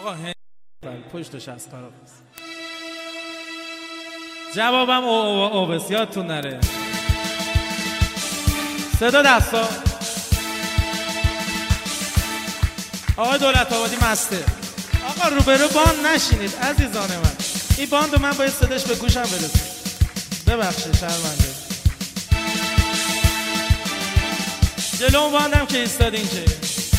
آقا پشتش از قرار است. جوابم او بس یادتون نره. صدا دستا. آقای دولت آبادی مسته. آقا روبرو باند نشینید عزیزان من. این باندو من باید صداش به گوشم برسه. ببخشید شرمنده. جلو اون باندم که ایستادین که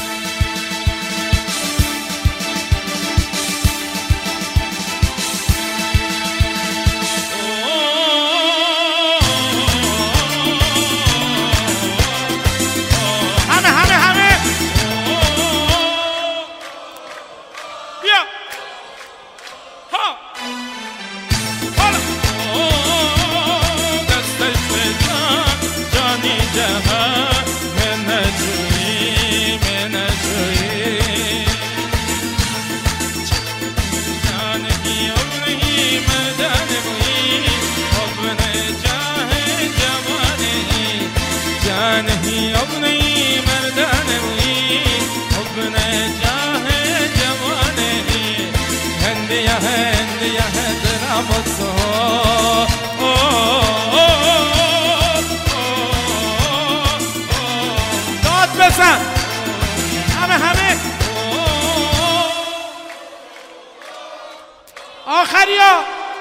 नहीं अब नहीं मर्दान हुई अब न चाहे जवाने हिंदिया है जरा मत सो داد بزن همه آخریا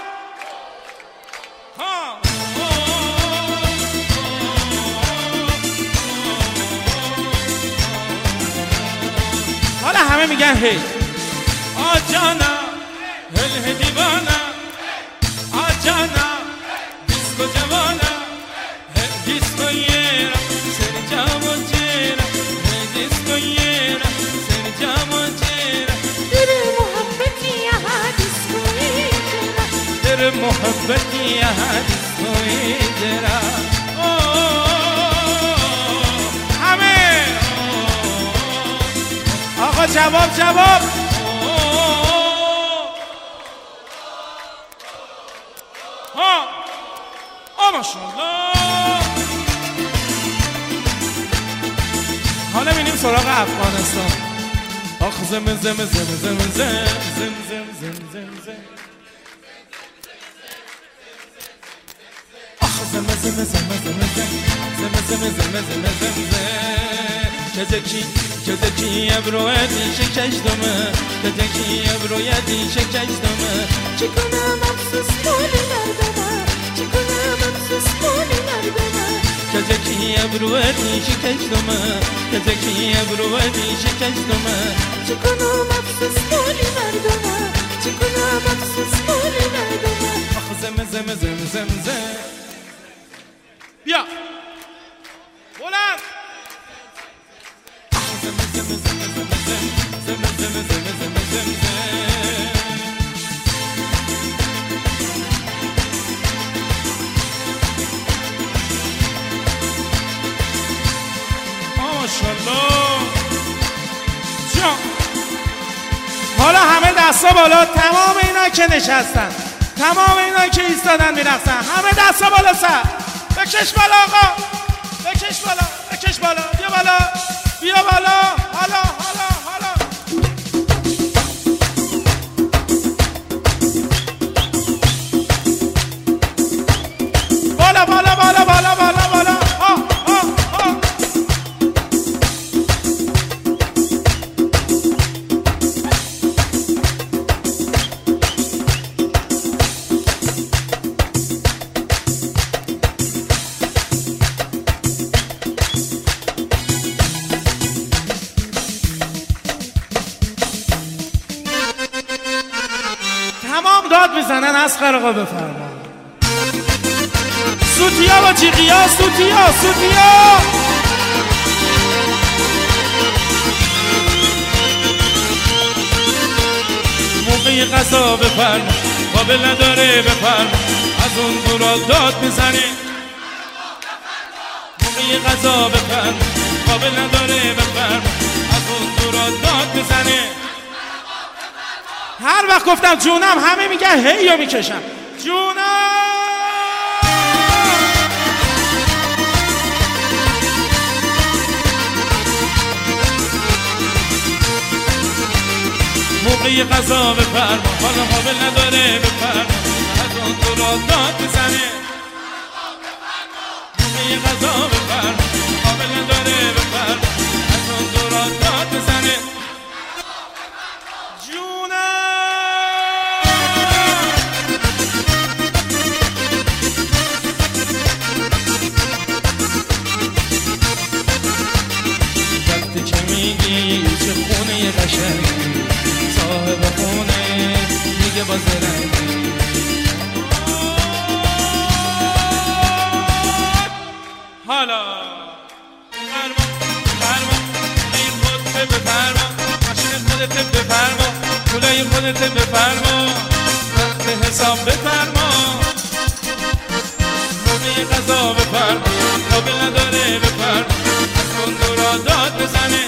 حالا همه میگن هی آجانا هل دیوانا آجانا دیسکو جوانا دیسکو یرا سر جامو چیرا دیسکو یرا سر جامو چیرا तेरे मोहब्बती यहाँ डिस्को जरा तेरे मोहब्बती यहाँ डिस्को जरा آقا جواب ها ماشاءالله. حالا میریم سراغ افغانستان. آخ زم زم زم زم زم زم زم زم زم زم آخ زم زم زم زم زم زم زم زم زم زم Kedeki ebroyedi şekeşdimi Kedeki ebroyedi şekeşdimi Çıkına mahsus poliler bana Çıkına mahsus poliler bana Kedeki ebroyedi şekeşdimi Kedeki ebroyedi şekeşdimi Çıkına mahsus poliler bana Çıkına mahsus poliler bana Ah zem zem zem zem zem بیا بلند حالا همه دستا بالا. تمام اینا که نشستن تمام اینا که ایستادن میرقصن همه دستا بالا سر بکش بالا آقا بکش بالا بکش بالا بیا بالا بیا بالا حالا بالا تمام داد میزنن. اصغر آقا بفرما. سوتیا با جیغیا سوتیا موقعی غذا بفرما قابل نداره بفرما از اون دورا داد میزنی موقعی غذا بفرما قابل نداره بفرما از اون دورا داد میزنی هر وقت گفتم جونم همه میگن هی یا میکشم جونم. موقع غذا بفرما حالا قابل نداره بفرما از اون تو را داد بزنه موقع غذا بفرما قابل نداره بفرما از اون تو را داد بزنه چه خونه قشنگی صاحب خونه دیگه باز رنگی حالا فرما این خودت بفرما ماشین خودت بفرما پولای خودت بفرما وقت حساب بفرما موقع غذا بفرما قابل نداره بفرما از اون دورا داد بزنه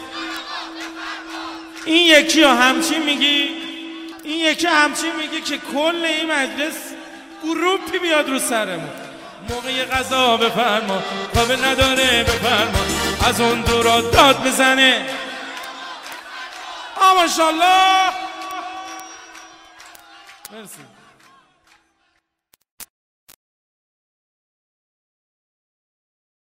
این یکی ها همچین میگی؟ این یکی همچین میگی که کل این مجلس گروپی بیاد رو سرمون موقع غذا بفرما قابل نداره بفرما از اون دورا داد بزنه ماشاءالله مرسی